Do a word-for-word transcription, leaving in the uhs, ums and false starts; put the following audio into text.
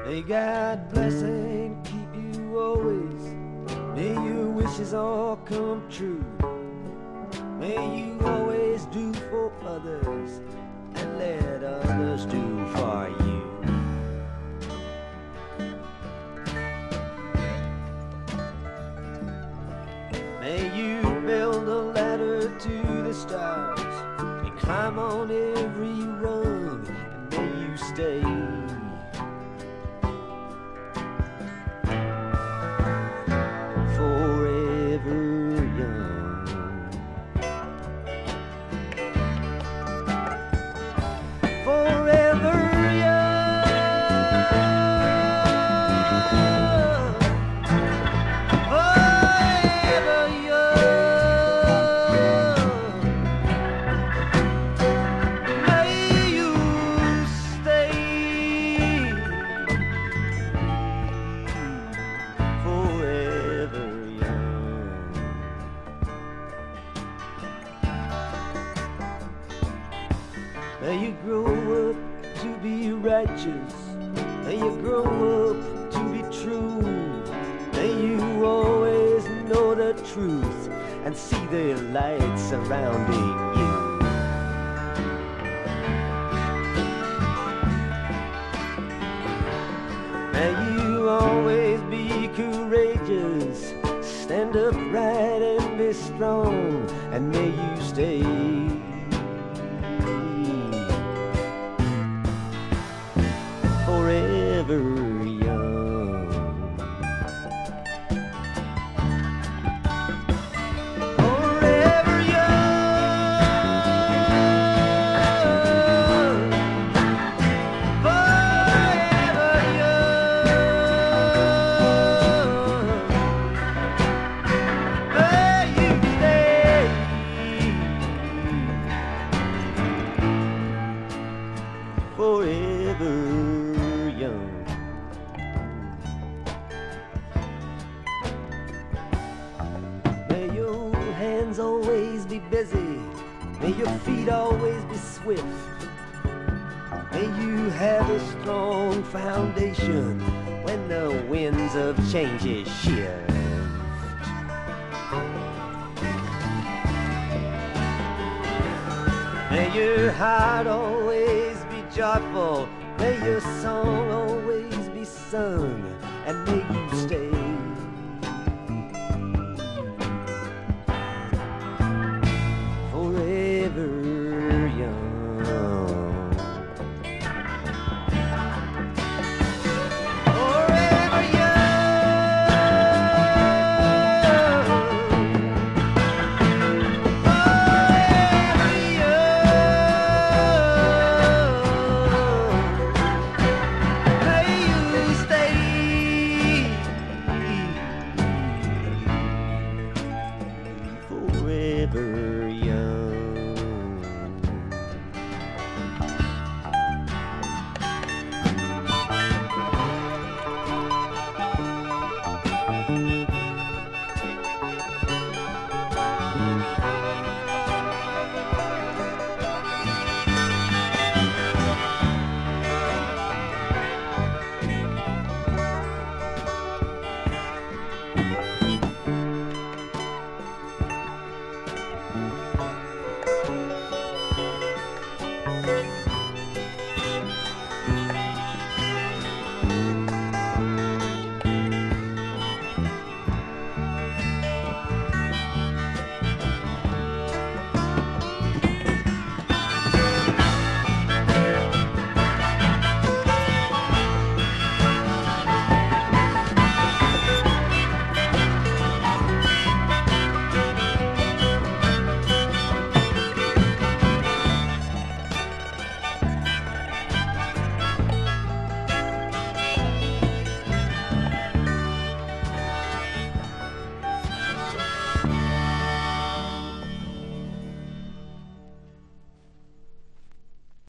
May God bless and keep you always. May your wishes all come true. May you always do for others and let others do for you. May you build a ladder to the stars and climb on every rung, and may you stay forever young. Forever young. Forever young. May you stay forever young. May you grow up to be righteous. May you grow up to be true. May you always know the truth and see the light surrounding you. May you always be courageous, stand upright and be strong, and may you stay forever young. Forever young. Forever young. May you stay forever young. May your hands always be busy. May your feet always be swift. May you have a strong foundation when the winds of change shift. May your heart always be joyful. May your song always be sung, and may you